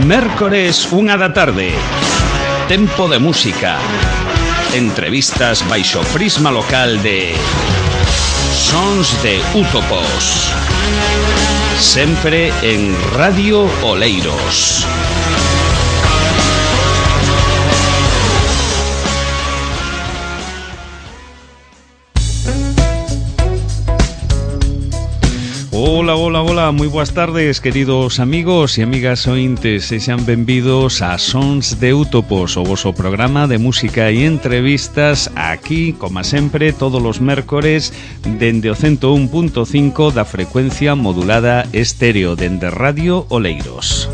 Mércores, 1:00 p.m. Tempo de música. Entrevistas baixo prisma local de Sons de Útopos. Sempre en Radio Oleiros. Hola, moi boas tardes, queridos amigos e amigas ointes, sexan benvidos a Sons de Útopos, o voso programa de música e entrevistas aquí, como sempre, todos os mércores dende o 101.5 da frecuencia modulada estéreo dende Radio Oleiros.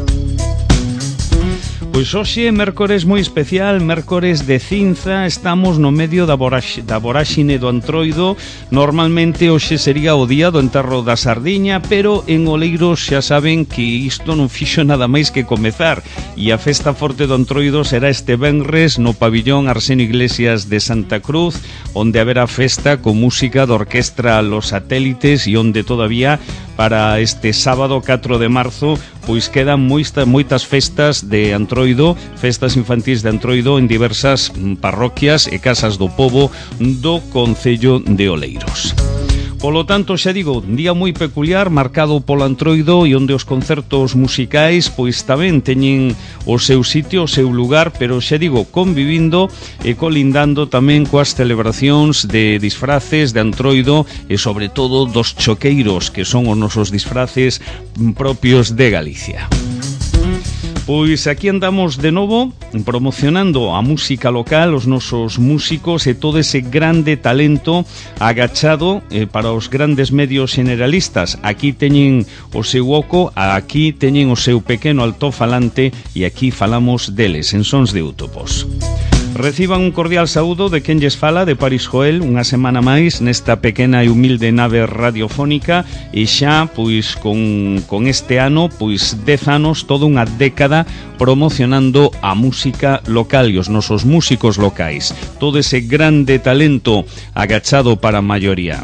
Pois hoxe é mércores moi especial, mércores de cinza, estamos no medio da voraxine do Antroido. Normalmente hoxe sería o día do enterro da sardiña, pero en Oleiros xa saben que isto non fixo nada máis que comezar, e a festa forte do Antroido será este venres no pabillón Arsenio Iglesias de Santa Cruz, onde haberá festa con música da orquestra Los Satélites, e onde todavía para este sábado 4 de marzo pois quedan moitas festas de Antroido, festas infantís de Antroido en diversas parroquias e casas do pobo do concello de Oleiros. Polo tanto, xa digo, un día moi peculiar, marcado polo Antroido, e onde os concertos musicais pois tamén teñen o seu sitio, o seu lugar, pero xa digo, convivindo e colindando tamén coas celebracións de disfraces de Antroido e sobre todo dos choqueiros, que son os nosos disfraces propios de Galicia. Pois aquí andamos de novo promocionando a música local, os nosos músicos e todo ese grande talento agachado para os grandes medios generalistas. Aquí teñen o seu oco, aquí teñen o seu pequeno altofalante e aquí falamos deles en Sons de Útopos. Reciban un cordial saúdo de quen lles fala, de Paris Joel, unha semana máis nesta pequena e humilde nave radiofónica, e xa, pois, con este ano, pois, 10 anos, toda unha década promocionando a música local e os nosos músicos locais. Todo ese grande talento agachado para a maioría.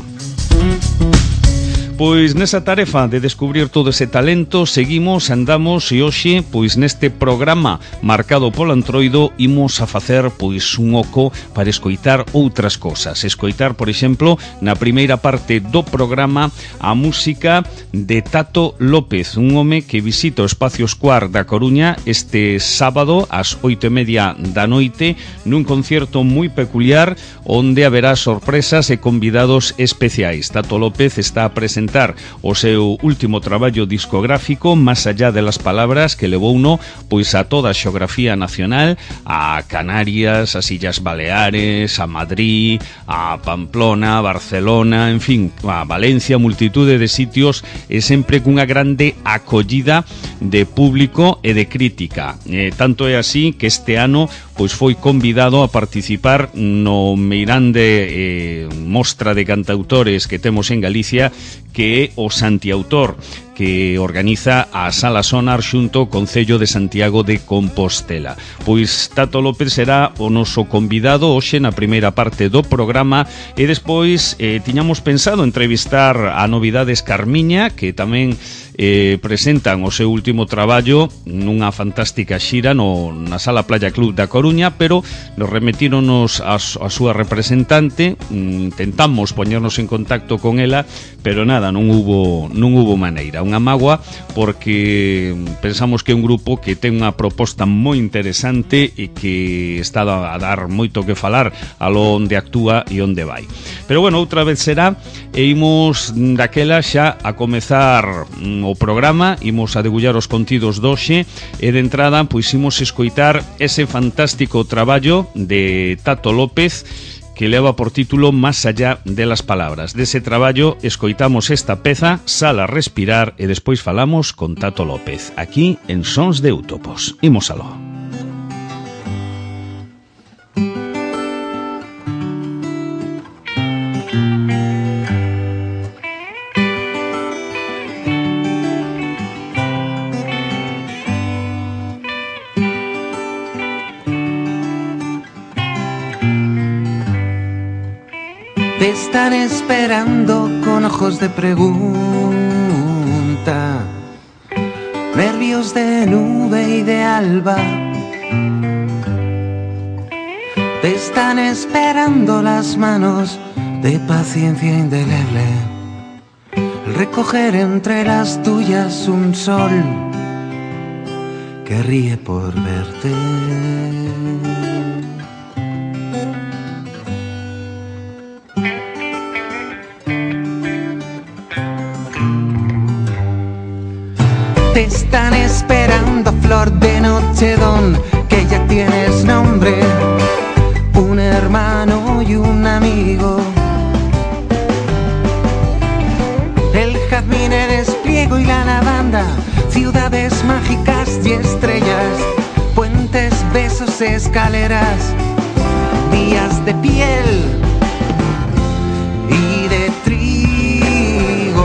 Pois nesa tarefa de descubrir todo ese talento seguimos, andamos, e hoxe, pois neste programa marcado polo Antroido, imos a facer pois un oco para escoitar outras cosas. Escoitar, por exemplo, na primeira parte do programa a música de Tato López, un home que visita o Espacio Square da Coruña este sábado ás 8:30 da noite nun concierto moi peculiar onde haberá sorpresas e convidados especiais. Tato López está a presentar o seu último traballo discográfico, Más allá de las palabras, que levouno pois a toda a xeografía nacional, a Canarias, as Illas Baleares, a Madrid, a Pamplona, a Barcelona, en fin, a Valencia, multitude de sitios, e sempre cunha grande acollida de público e de crítica. Tanto é así que este ano pois foi convidado a participar no meirande mostra de cantautores que temos en Galicia, que é o Santiautor, que organiza a Sala Sonar xunto ao Concello de Santiago de Compostela. Pois Tato López será o noso convidado hoxe na primeira parte do programa, e despois tiñamos pensado entrevistar a Novidades Carmiña, que tamén presentan o seu último traballo nunha fantástica xira na Sala Playa Club da Coruña, pero nos remitíronos a súa representante. Intentamos poñernos en contacto con ela, pero nada, non hubo maneira. Unha mágoa, porque pensamos que é un grupo que ten unha proposta moi interesante e que está a dar moito que falar a lo onde actúa e onde vai. Pero bueno, outra vez será, e imos daquela xa a comezar o programa, imos a degullar os contidos doxe, e de entrada pois imos escoitar ese fantástico traballo de Tato López que leva por título Más allá de las palabras. Dese traballo escoitamos esta peza, Sal a respirar, e despois falamos con Tato López aquí en Sons de Útopos. Imos aló. Te están esperando con ojos de pregunta, nervios de nube y de alba. Te están esperando las manos de paciencia indeleble, recoger entre las tuyas un sol que ríe por verte. Te están esperando, flor de nochedón, que ya tienes nombre, un hermano y un amigo. El jazmín, el espliego y la lavanda, ciudades mágicas y estrellas, puentes, besos, escaleras, días de piel y de trigo.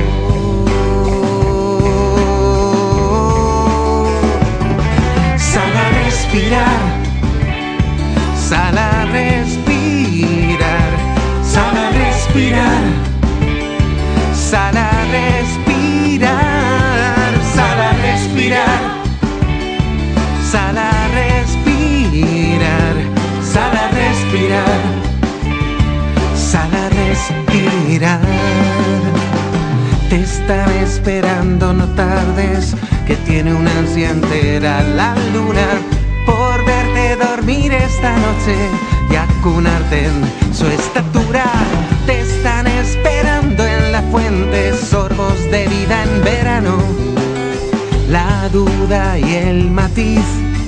Sal a respirar, sal a respirar, sal a respirar, sal a respirar, sal a respirar, sal a respirar, sal a respirar, sal a respirar. Te están esperando, no tardes, que tiene una ansia entera la luna por verte dormir esta noche y acunarte en su estatura. Te están esperando en la fuente, sorbos de vida en verano, la duda y el matiz,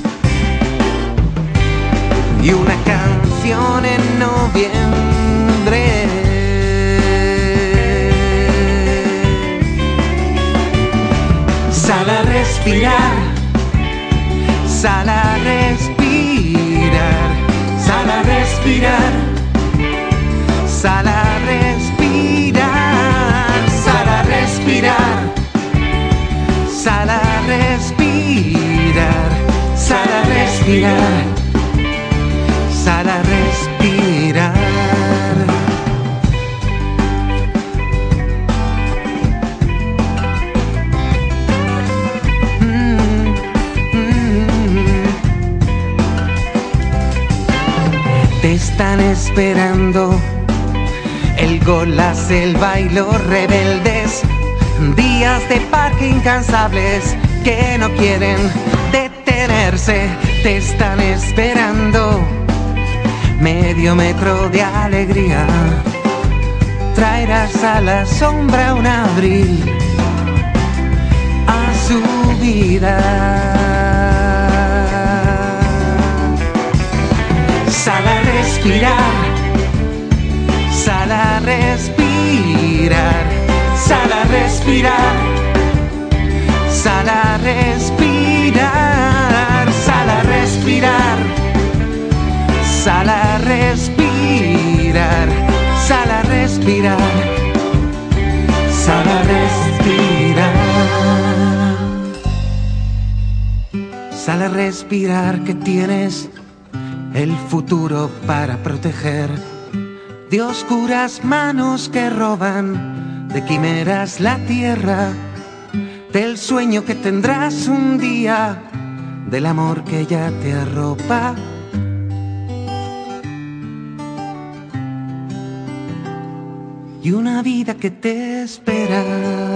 y una canción en noviembre. Sal a respirar, sal a respirar, sal a respirar, sal a respirar, sal a respirar, sal a respirar, sal a respirar, sal a respirar. Te están esperando el gol, la selva y los rebeldes, días de parque incansables que no quieren detenerse. Te están esperando medio metro de alegría, traerás a la sombra un abril a su vida. Sal a respirar, sal a respirar, sal a respirar, sal a respirar, sal a respirar, sal a respirar, sal a respirar, sal a respirar, sal a respirar, que tienes el futuro para proteger de oscuras manos que roban, de quimeras la tierra, del sueño que tendrás un día, del amor que ya te arropa. Y una vida que te espera.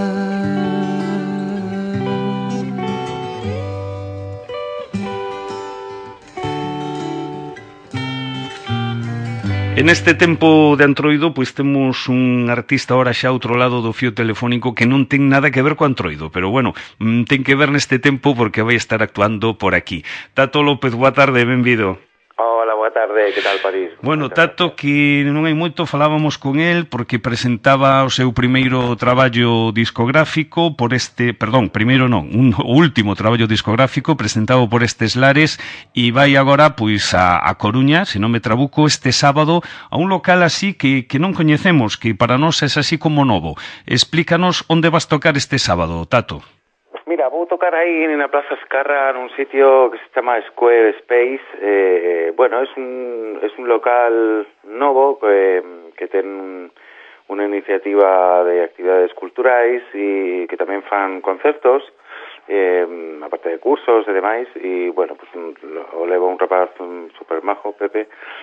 En este tempo de Antroido, pois temos un artista ahora xa ao outro lado do fío telefónico que non ten nada que ver co Antroido, pero bueno, ten que ver neste tempo porque vai estar actuando por aquí. Tato López, boa tarde, benvido. Hola, boa tarde, que tal, París? Bueno, Tato, que non hai moito falábamos con el porque presentaba o seu primeiro traballo discográfico por este, perdón, primeiro non, o último traballo discográfico presentado por estes lares e vai agora pois a Coruña, se non me trabuco, este sábado a un local así que non coñecemos, que para nós é así como novo. Explícanos onde vas tocar este sábado, Tato. Mira, vou tocar aí na Plaza Escarra nun sitio que se chama Square Space. Bueno, es un local novo que ten unha iniciativa de actividades culturais e que tamén fan concertos. aparte de cursos e demais, e, bueno, pues, o levo un rapaz super majo, Pepe,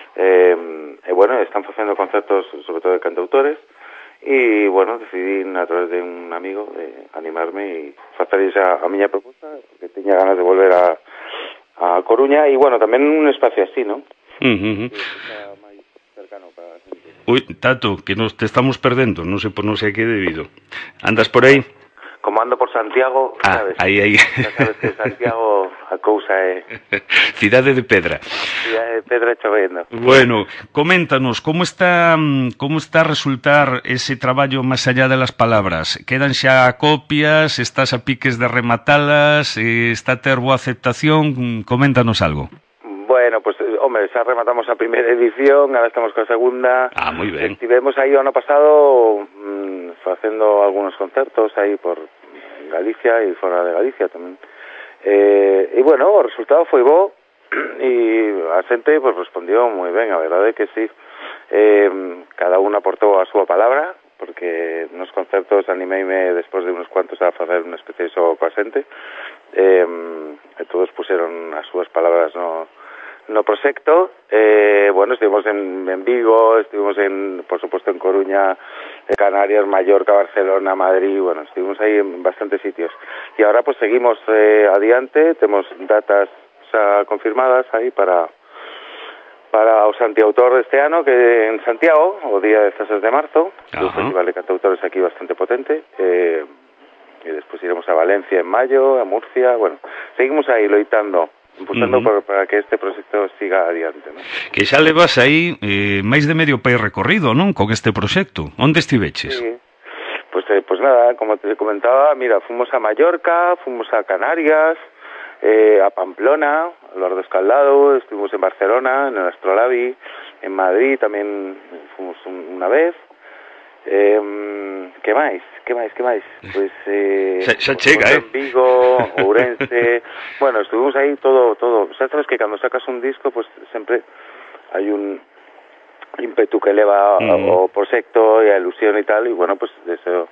e, bueno, están facendo concertos, sobre todo de cantautores, e, bueno, decidí, a través de un amigo, de animarme e facer a miña proposta, porque tiña ganas de volver a Coruña, e, bueno, tamén un espacio así, ¿no? Que está máis cercano para a xente. Ui, Tato, que nos te estamos perdendo, non sei a que debido. Andas por aí? Como ando por Santiago, sabes? Aí. Ya sabes que Santiago a cousa é... Cidade de pedra. Cidade de pedra chovendo. Bueno, coméntanos, como está a resultar ese traballo máis allá de las palabras? Quedan xa copias, estás a piques de rematalas, está a ter boa aceptación? Coméntanos algo. Bueno, pues, hombre, xa rematamos a primeira edición, ahora estamos con a segunda. Moi ben. Estivemos aí o ano pasado facendo algunos concertos aí por Galicia e fora de Galicia tamén. E, bueno, o resultado foi bo e a xente pues, respondió moi ben, a verdade é que sí. Cada un aportou a súa palabra, porque nos concertos animeime despois de uns cuantos a facer unha especie de xogo coa xente, e todos puseron as súas palabras no proxecto. Bueno, estivemos en Vigo, estivemos por supuesto en Coruña, Canarias, Mallorca, Barcelona, Madrid, bueno, estuvimos aí en bastantes sitios. E ahora pues seguimos adiante, temos datas xa confirmadas aí para o Santiautor deste ano, que en Santiago, o día 16 de marzo, un festival de cantautores aquí bastante potente, e despois iremos a Valencia en maio, a Murcia, bueno, seguimos aí loitando, impulsando para que este proxecto siga adiante, ¿no? Que xa levas aí máis de medio país recorrido, non? Con este proxecto. Onde estiveches? Sí. Pues nada, como te comentaba, mira, fuimos a Mallorca, fuimos a Canarias, a Pamplona, a Lordo Escaldado, estuvimos en Barcelona, en el Astrolabi, en Madrid tamén fuimos unha vez. Que máis? Pues xa chega, en Vigo, Ourense. Bueno, estuvimos aí todo. Xa sabes que cando sacas un disco, pues sempre hai un ímpetu que eleva o proxecto e a ilusión e tal, e bueno, pues eso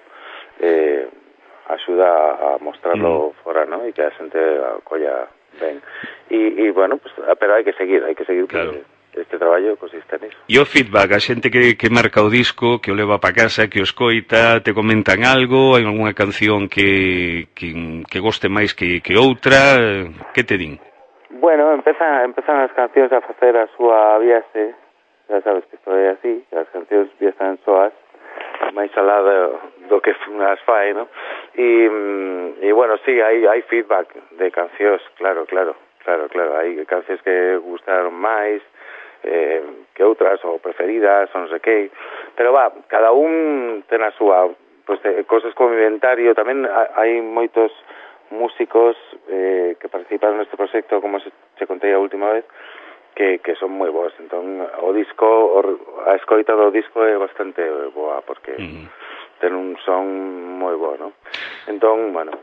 axuda a mostrarlo fora, ¿no? E que a xente acolla ben. E bueno, pues pero hai que seguir, claro. Este traballo consiste nisso. E o feedback, a xente que marca o disco, que o leva para casa, que o escoita, te comentan algo, hai algunha canción que goste máis que outra, que te din? Bueno, empezan as cancións a facer a súa viaxe, xa sabes que isto é así, as cancións viaxan soas, máis alá do que as fai, ¿no? E bueno, sí, hai feedback de cancións, claro, hai cancións que gustaron máis, que outras, ou preferidas, ou non sei que, pero cada un ten a súa, pues, cosas como inventario. Tamén hai moitos músicos que participaron neste proxecto, como se contei a última vez, que son moi boas. Entón, o disco, a escoita do disco é bastante boa, porque ten un son moi bo, ¿no? Entón, bueno,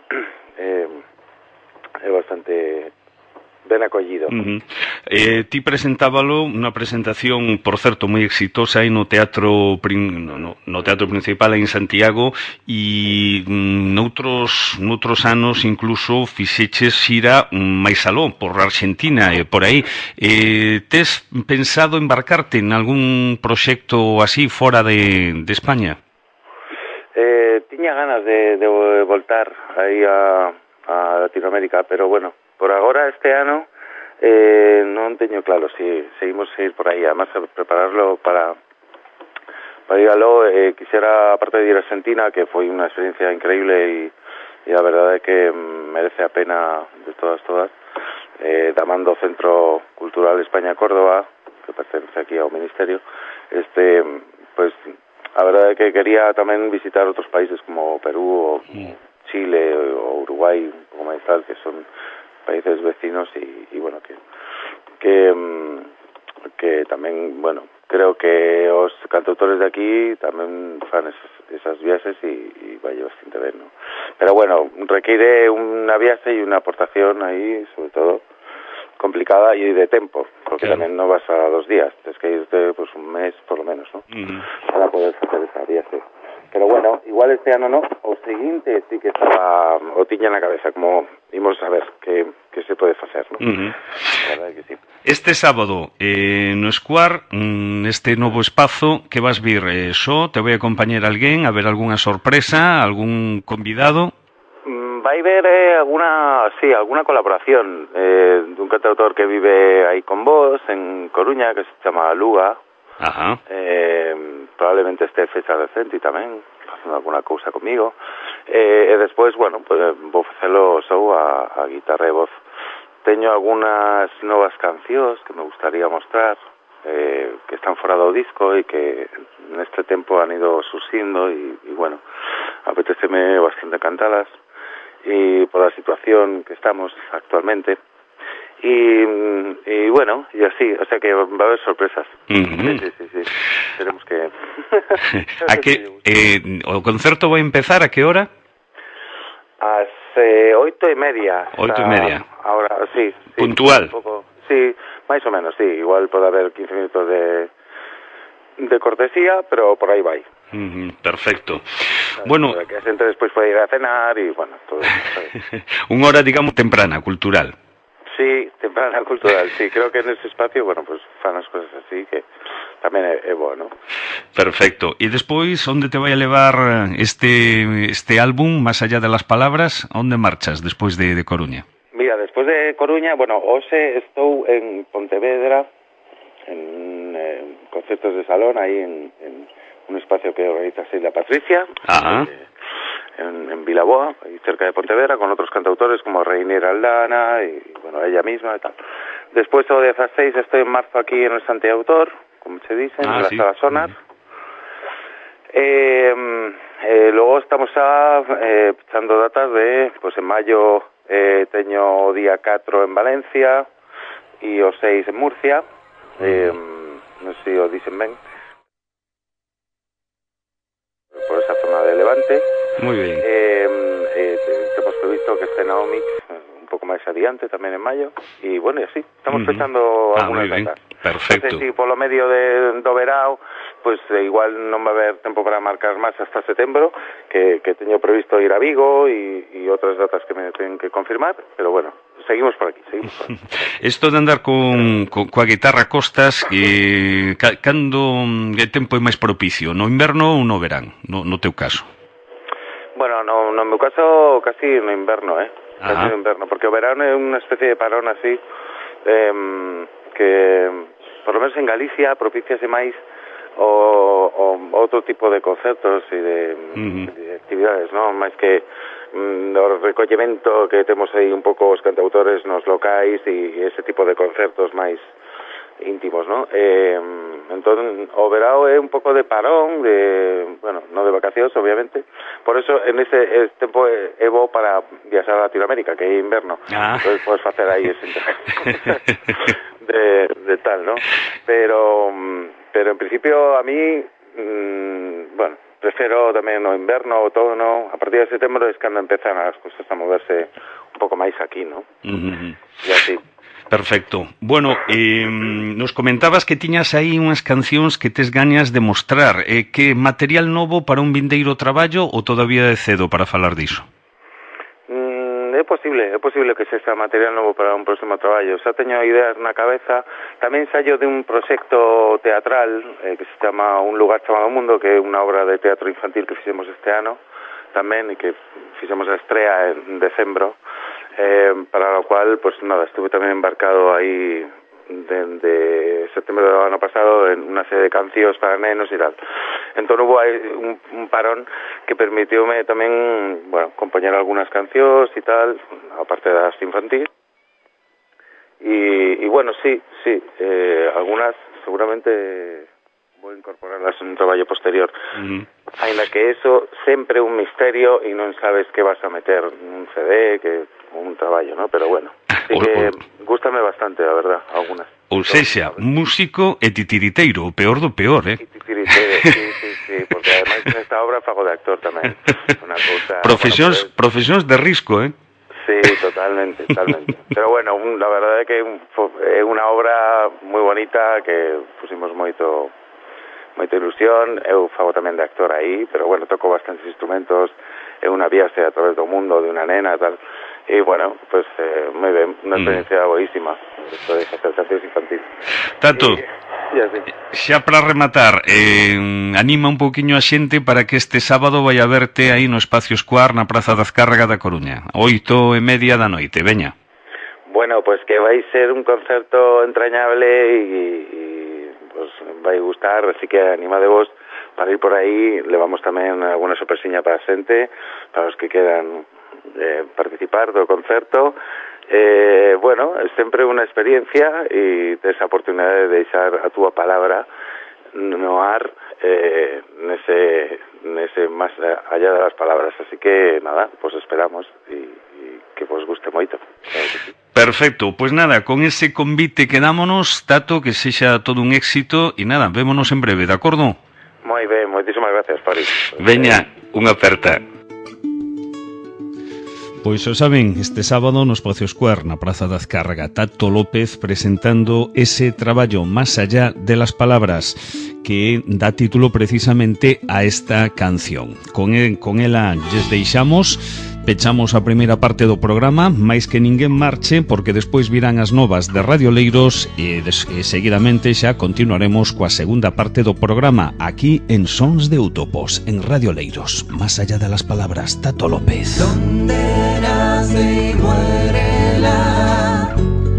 é bastante ben acollido. Ti presentábalo unha presentación, por certo, moi exitosa aí no teatro principal aí en Santiago, e noutros anos incluso fixeches xira máis aló, por Argentina e por aí. Tes pensado embarcarte en algún proxecto así fora de España? Tiña ganas de voltar aí a Latinoamérica, pero bueno, por agora este ano non teño claro se seguimos a ir por aí, además a prepararlo para ir aló. Quixera, aparte de ir a Argentina, que foi unha experiencia increíble e a verdade é que merece a pena de todas, tamén do Centro Cultural España Córdoba, que pertence aquí ao Ministerio, pues a verdade é que quería tamén visitar outros países como Perú ou Chile ou Uruguai, un pouco máis tal, que son países vecinos e bueno, que tamén, bueno, creo que os cantautores de aquí tamén fan esas viaxes e vai bastante ben, ¿no? Pero bueno, requiere unha viaxe e unha aportación aí, sobre todo complicada e de tempo, porque tamén non vas a 2 días, tens que irte pues un mes por lo menos, ¿no? Para poder facer esa viaxe. Pero bueno, igual este ano no, o seguinte sí que estaba, o tiña na cabeza, como imos a ver que se pode facer, non? A verdade que sí. Este sábado no Escuar, neste novo espazo, que vas vir só? Te vai acompañar alguén? A ver algunha sorpresa? Algún convidado? Vai ver alguna colaboración dun cantautor que vive aí con vos en Coruña, que se chama Luga. Ajá. Probablemente este fecha recente tamén facendo alguna cousa comigo, e despois, bueno, pues, vou facelo só a guitarra e voz. Teño algunhas novas cancións que me gustaría mostrar, que están fora do disco e que neste tempo han ido surxindo e bueno, apeteceme bastante cantalas e por a situación que estamos actualmente. Y bueno, y así, o sea que va a haber sorpresas. Sí. Tenemos que... A que o concerto vai empezar a que hora? Ás 8:30. 8:30. Ahora, sí. Puntual. Un poco, sí, máis ou menos, sí. Igual pode haber 15 minutos de cortesía, pero por aí vai. Perfecto. Bueno, que a xente despois pode ir a cenar e, bueno, todo eso. Unha hora, digamos, temprana, cultural. Sí, temprana cultural, sí, creo que en ese espacio, bueno, pues fan as cosas así que tamén é bueno. Perfecto. E despois, onde te vai a levar este álbum, máis allá de las palabras? Onde marchas despois de Coruña? Mira, despois de Coruña, bueno, hoxe estou en Pontevedra, en concertos de salón, aí en un espacio que organiza Sheila Patricia, en Vilaboa, ahí cerca de Pontevedra, con otros cantautores como Reiner Aldana y, bueno, ella misma y tal. Después, o 16, estoy en marzo aquí en el Santiago Autor, como se dice, en la Sala Sonar. Luego estamos echando datas de, pues en mayo teño o día 4 en Valencia y o 6 en Murcia, non sei se o dicen ben, por esa zona de Levante. Muy bien. Hemos previsto que esté Naomi un pouco máis adiante tamén en mayo e bueno, e así, estamos fechando algunas datas. Perfecto. Non sei se polo medio do verao pues igual non va a haber tempo para marcar máis hasta setembro, que teño previsto ir a Vigo e outras datas que me ten que confirmar, pero bueno, seguimos por aquí. Esto de andar coa guitarra a costas, cando é tempo é máis propicio, no inverno ou no verán, no teu caso? Bueno, no meu caso casi no inverno, casi no inverno, porque o verano é unha especie de parón así, que por lo menos en Galicia propiciase máis o outro tipo de concertos e de actividades, non? Máis que o recollemento que temos aí un pouco os cantautores nos locais e ese tipo de concertos máis íntimos, non? Entón, o verao é un pouco de parón, bueno, non de vacacións, obviamente. Por eso, en ese tempo é bo para viaxar a Latinoamérica, que é inverno. Entón, podes facer aí ese de tal, non? Pero en principio, a mí, bueno, prefiero tamén o inverno, o outono. A partir de setembro es cando empezan as cosas a moverse un pouco máis aquí, non? E así. Perfecto. Bueno, nos comentabas que tiñas aí unhas cancións que tes gañas de mostrar. Que material novo para un vindeiro traballo ou todavía é cedo para falar diso? É posible que sexa material novo para un próximo traballo. Xa teño ideas na cabeza. Tamén saio de un proxecto teatral que se chama Un lugar chamado Mundo, que é unha obra de teatro infantil que fixemos este ano tamén, e que fixemos a estrea en decembro, para lo cual, pues nada, estuve tamén embarcado aí de septiembre do ano pasado en unha serie de cancións para nenos e tal. Entón hubo aí un parón que permitiume tamén, bueno, compoñer algunhas cancións e tal, aparte das infantil. E bueno, sí, algunhas seguramente vou incorporarlas en un traballo posterior. Ainda que eso sempre é un misterio e non sabes que vas a meter nun CD, que un traballo, ¿no? Pero bueno, sí que gústame bastante, a verdad, algunas. Ou sexa, músico e titiriteiro, o peor do peor, Titiriteiro, sí, porque ademais nesta obra fago de actor tamén. Unha cousa... Profesións de risco, Sí, totalmente. Pero bueno, la verdade é que é unha obra moi bonita que pusimos moita ilusión. Eu fago tamén de actor aí, pero bueno, toco bastantes instrumentos, unha viaxe a través do mundo de unha nena e tal. E, bueno, pues, moi ben, unha experiencia boísima, isto de facer cancións infantiles. Tato, así. xa para rematar, anima un pouquiño a xente para que este sábado vai a verte aí no Espacio Square na Praza da Azcárraga da Coruña, 8:30 da noite, veña. Bueno, pues que vai ser un concerto entrañable y pues vai gustar, así que animadevos para ir por aí. Levamos tamén alguna sorpresiña para a xente, para os que quedan participar do concerto. Bueno, é sempre unha experiencia e tes a oportunidade de deixar a túa palabra no ar nese máis allá das palabras, así que nada, pues esperamos e que vos guste moito. Claro que sí. Perfecto, pues nada, con ese convite quedámonos, Tato, que sexa todo un éxito e nada, vémonos en breve, de acordo? Moi ben, moitísimas gracias, Pari. Veña, unha aperta. Pois o saben, este sábado no Espacio Square, na Praza da Azcárraga, Tato López presentando ese traballo Más allá de las palabras, que dá título precisamente a esta canción. Con ela lles deixamos, pechamos a primeira parte do programa, máis que ninguén marche, porque despois virán as novas de Radio Leiros e seguidamente xa continuaremos coa segunda parte do programa aquí en Sons de Utopos, en Radio Leiros. Más allá de las palabras, Tato López. Donde nace y muere la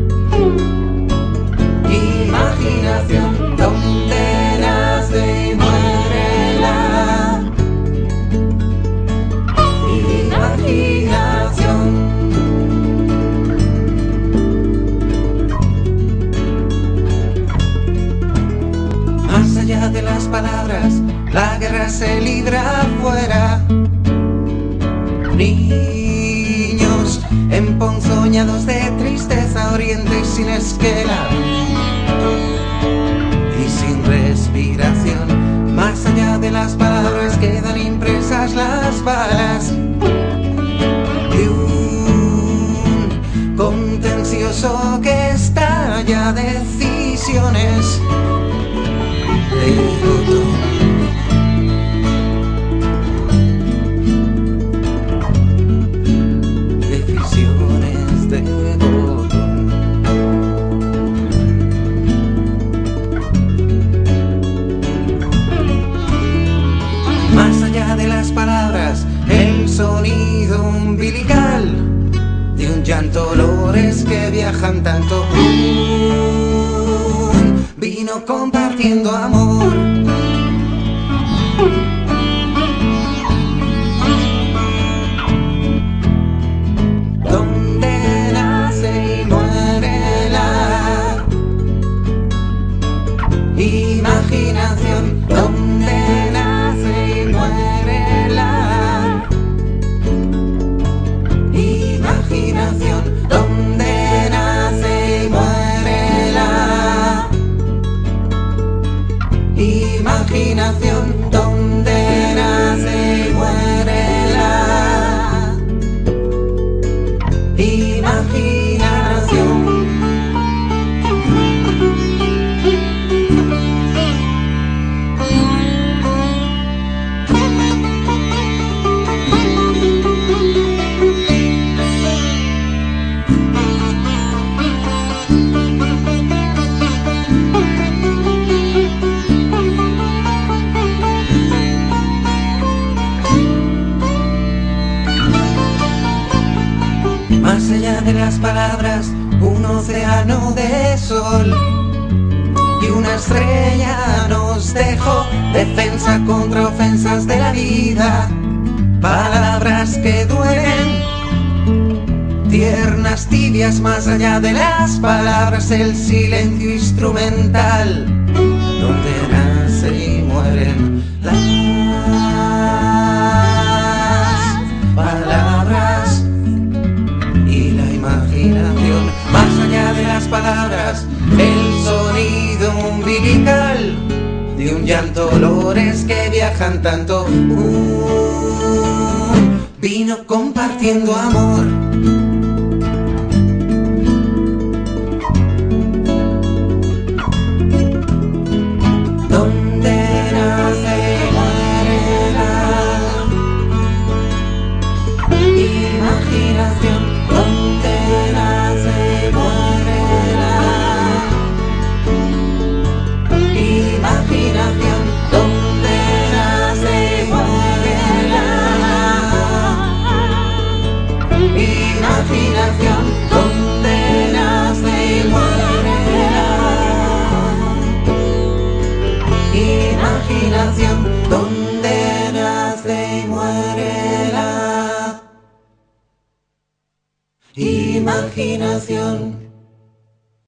imaginación, donde nace y muere la imaginación. Más allá de las palabras, la guerra se libra afuera. Niños emponzoñados de tristeza, oriente sin esquela y sin respiración. Más allá de las palabras quedan impresas las balas de un contencioso que estalla decisiones de botón. Más allá de las palabras, el sonido umbilical de un llanto, olores que viajan tanto. Vino compartiendo amor. Imaginación, donde nace y muere la imaginación, donde nace y muere la imaginación, donde nace y muere la imaginación. Más allá de las palabras, un océano de sol y una estrella nos dejó, defensa contra ofensas de la vida, palabras que duelen, tiernas, tibias. Más allá de las palabras, el silencio instrumental, donde nace y mueren las palabras y la imaginación. Más allá de las palabras, el sonido umbilical de un llanto, olores que viajan tanto. Vino compartiendo amor. Donde nace y muere la imaginación.